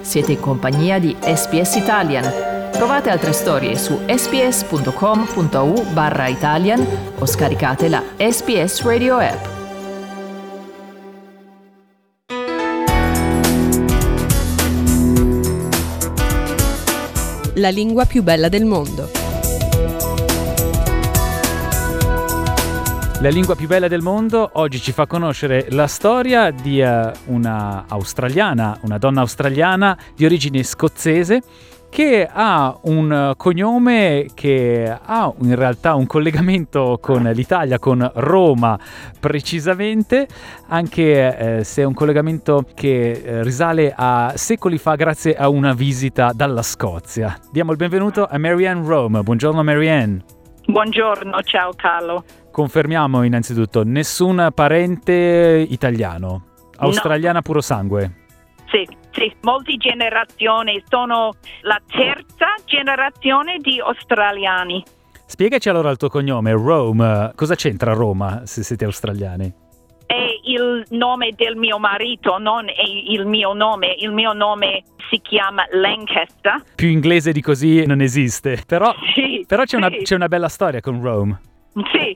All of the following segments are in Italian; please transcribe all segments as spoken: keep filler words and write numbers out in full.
Siete in compagnia di S B S Italian. Trovate altre storie su sbs.com.au barra Italian o scaricate la S B S Radio app. La lingua più bella del mondo. La lingua più bella del mondo oggi ci fa conoscere la storia di uh, una australiana, una donna australiana di origine scozzese che ha un cognome che ha in realtà un collegamento con l'Italia, con Roma precisamente, anche eh, se è un collegamento che eh, risale a secoli fa grazie a una visita dalla Scozia. Diamo il benvenuto a Marianne Rome. Buongiorno Marianne. Buongiorno, ciao Carlo. Confermiamo innanzitutto, nessun parente italiano, australiana no. Puro sangue. Sì, sì, molte generazioni, sono la terza generazione di australiani. Spiegaci allora il tuo cognome, Rome, cosa c'entra Roma se siete australiani? È il nome del mio marito, non è il mio nome, il mio nome si chiama Lancaster. Più inglese di così non esiste, però, sì, però c'è, sì. una, c'è una bella storia con Rome. Sì,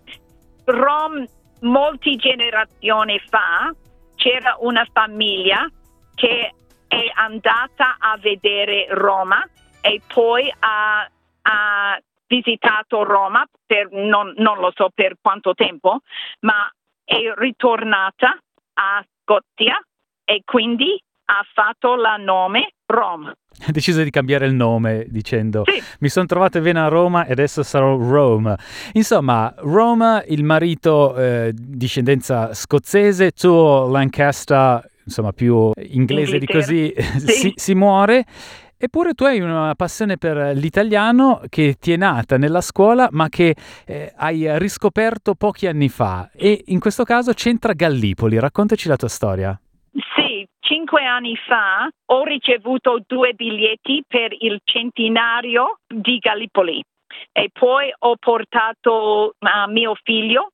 Rome, molte generazioni fa, c'era una famiglia che è andata a vedere Roma e poi ha, ha visitato Roma per non, non lo so per quanto tempo, ma è ritornata a Scozia e quindi ha fatto il nome Rome. Ha deciso di cambiare il nome dicendo sì. mi sono trovato bene a Roma e adesso sarò Rome. Insomma, Rome, il marito eh, discendenza scozzese, tuo Lancaster, insomma più inglese di così, sì. si, si muore. Eppure tu hai una passione per l'italiano che ti è nata nella scuola ma che eh, hai riscoperto pochi anni fa e in questo caso c'entra Gallipoli. Raccontaci la tua storia. Sì, cinque anni fa ho ricevuto due biglietti per il centenario di Gallipoli e poi ho portato uh, mio figlio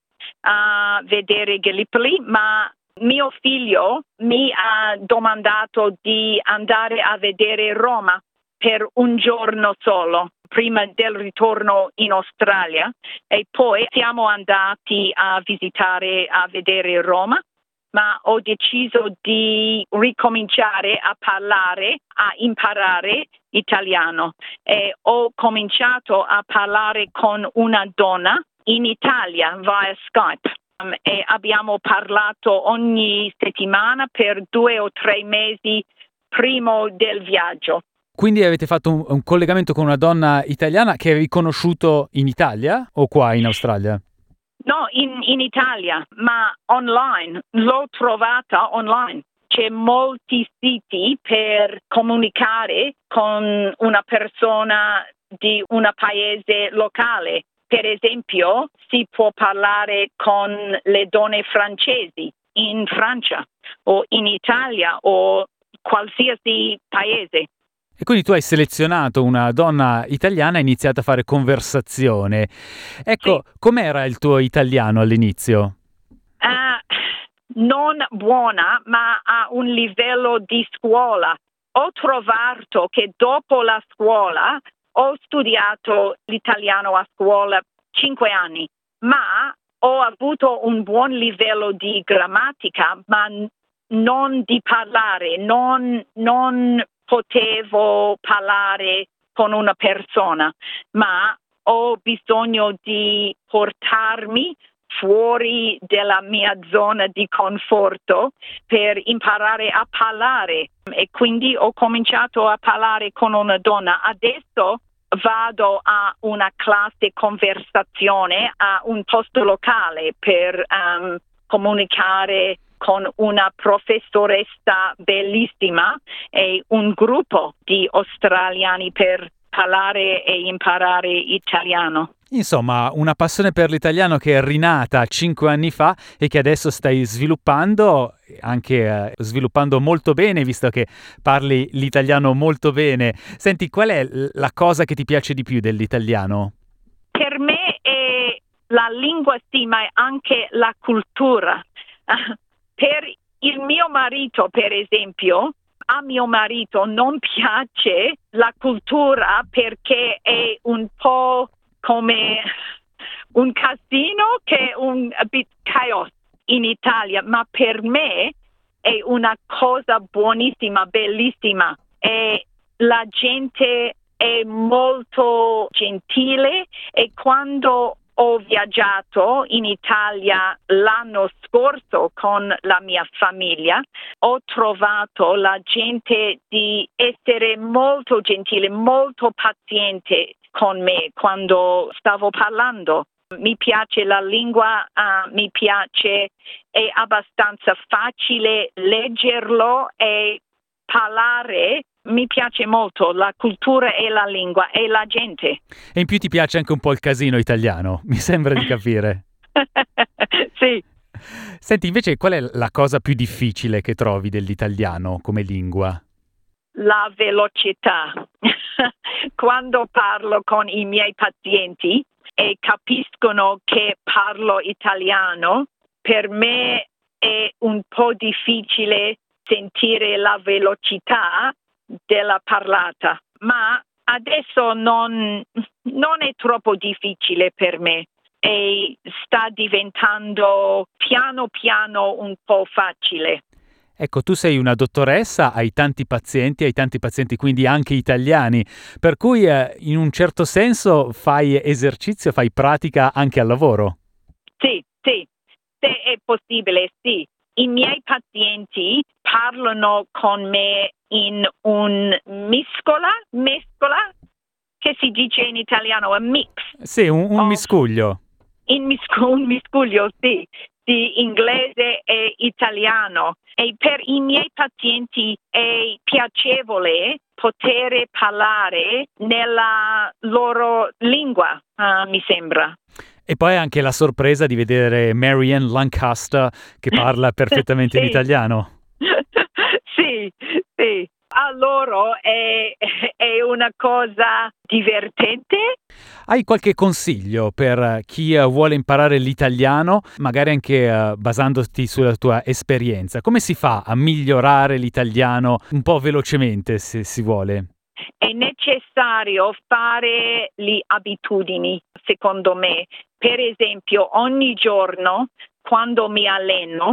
a vedere Gallipoli, ma mio figlio mi ha domandato di andare a vedere Roma per un giorno solo prima del ritorno in Australia e poi siamo andati a visitare, a vedere Roma, ma ho deciso di ricominciare a parlare, a imparare italiano e ho cominciato a parlare con una donna in Italia via Skype. Um, e abbiamo parlato ogni settimana per due o tre mesi prima del viaggio. Quindi avete fatto un, un collegamento con una donna italiana che avevi conosciuto in Italia o qua in Australia? No, in, in Italia, ma online. L'ho trovata online. C'è molti siti per comunicare con una persona di un paese locale. Per esempio, si può parlare con le donne francesi in Francia o in Italia o qualsiasi paese. E quindi tu hai selezionato una donna italiana e hai iniziato a fare conversazione. Ecco, sì. Com'era il tuo italiano all'inizio? Uh, non buona, ma a un livello di scuola. Ho trovato che dopo la scuola ho studiato l'italiano a scuola cinque anni, ma ho avuto un buon livello di grammatica, ma n- non di parlare, non, non potevo parlare con una persona, ma ho bisogno di portarmi fuori dalla mia zona di conforto per imparare a parlare e quindi ho cominciato a parlare con una donna. Adesso vado a una classe conversazione a un posto locale per um, comunicare con una professoressa bellissima e un gruppo di australiani per parlare e imparare italiano. Insomma, una passione per l'italiano che è rinata cinque anni fa e che adesso stai sviluppando, anche eh, sviluppando molto bene, visto che parli l'italiano molto bene. Senti, qual è la cosa che ti piace di più dell'italiano? Per me è la lingua, sì, ma è anche la cultura. Per il mio marito, per esempio, a mio marito non piace la cultura perché è un po' come un casino che è un a bit chaos in Italia, ma per me è una cosa buonissima, bellissima, e la gente è molto gentile, e quando ho viaggiato in Italia l'anno scorso con la mia famiglia, ho trovato la gente di essere molto gentile, molto paziente con me quando stavo parlando. Mi piace la lingua, uh, mi piace, è abbastanza facile leggerlo e parlare. Mi piace molto la cultura e la lingua e la gente. E in più ti piace anche un po' il casino italiano, mi sembra di capire. Sì. Senti, invece, qual è la cosa più difficile che trovi dell'italiano come lingua? La velocità. Quando parlo con i miei pazienti e capiscono che parlo italiano, per me è un po' difficile sentire la velocità della parlata, ma adesso non, non è troppo difficile per me e sta diventando piano piano un po' facile. Ecco, tu sei una dottoressa, hai tanti pazienti, hai tanti pazienti quindi anche italiani, per cui eh, in un certo senso fai esercizio, fai pratica anche al lavoro. Sì, sì, se è possibile, sì. I miei pazienti parlano con me in un miscola, mescola, che si dice in italiano, a mix. Sì, un, un of, miscuglio. In miscu- un miscuglio, sì, di inglese e italiano. E per i miei pazienti è piacevole poter parlare nella loro lingua, uh, mi sembra. E poi anche la sorpresa di vedere Marianne Lancaster che parla perfettamente Sì. l'italiano. Sì, sì. A loro è, è una cosa divertente. Hai qualche consiglio per chi uh, vuole imparare l'italiano, magari anche uh, basandoti sulla tua esperienza? Come si fa a migliorare l'italiano un po' velocemente, se si vuole? È necessario fare le abitudini, secondo me. Per esempio, ogni giorno, quando mi alleno,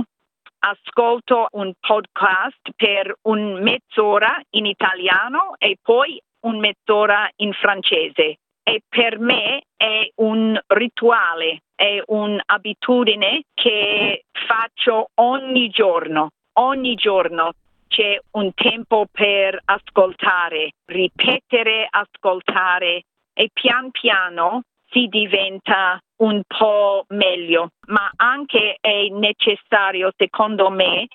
ascolto un podcast per un mezz'ora in italiano e poi un mezz'ora in francese. E per me è un rituale, è un'abitudine che faccio ogni giorno. Ogni giorno c'è un tempo per ascoltare, ripetere, ascoltare, e pian piano si diventa un po' meglio, ma anche è necessario, secondo me,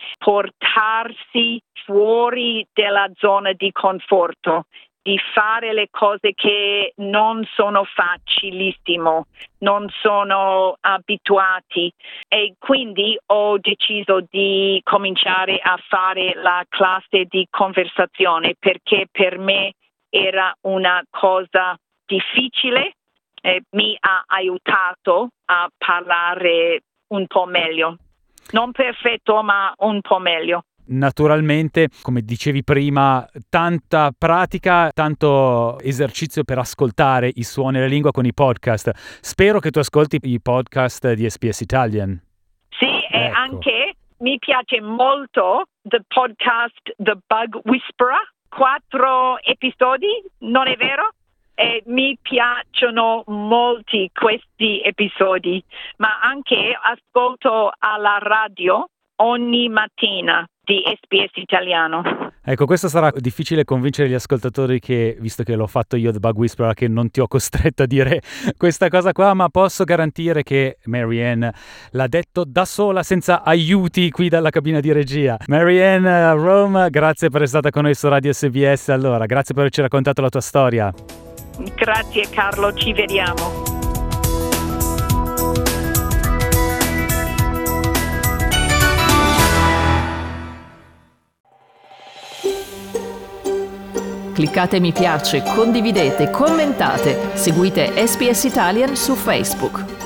portarsi fuori dalla zona di conforto, di fare le cose che non sono facilissimo, non sono abituati, e quindi ho deciso di cominciare a fare la classe di conversazione perché per me era una cosa difficile. Eh, mi ha aiutato a parlare un po' meglio. Non perfetto, ma un po' meglio. Naturalmente, come dicevi prima, tanta pratica, tanto esercizio per ascoltare i suoni della lingua con i podcast. Spero che tu ascolti i podcast di S B S Italian. Sì, ecco. E anche mi piace molto the podcast The Bug Whisperer. Quattro episodi, non è vero? E mi piacciono molti questi episodi, ma anche ascolto alla radio ogni mattina di S B S Italiano. Ecco, questo sarà difficile convincere gli ascoltatori che, visto che l'ho fatto io The Bug Whisperer, che non ti ho costretto a dire questa cosa qua, ma posso garantire che Marianne l'ha detto da sola, senza aiuti qui dalla cabina di regia. Marianne Rome, grazie per essere stata con noi su Radio S B S. Allora, grazie per averci raccontato la tua storia. Grazie Carlo, ci vediamo. Cliccate mi piace, condividete, commentate, seguite S B S Italian su Facebook.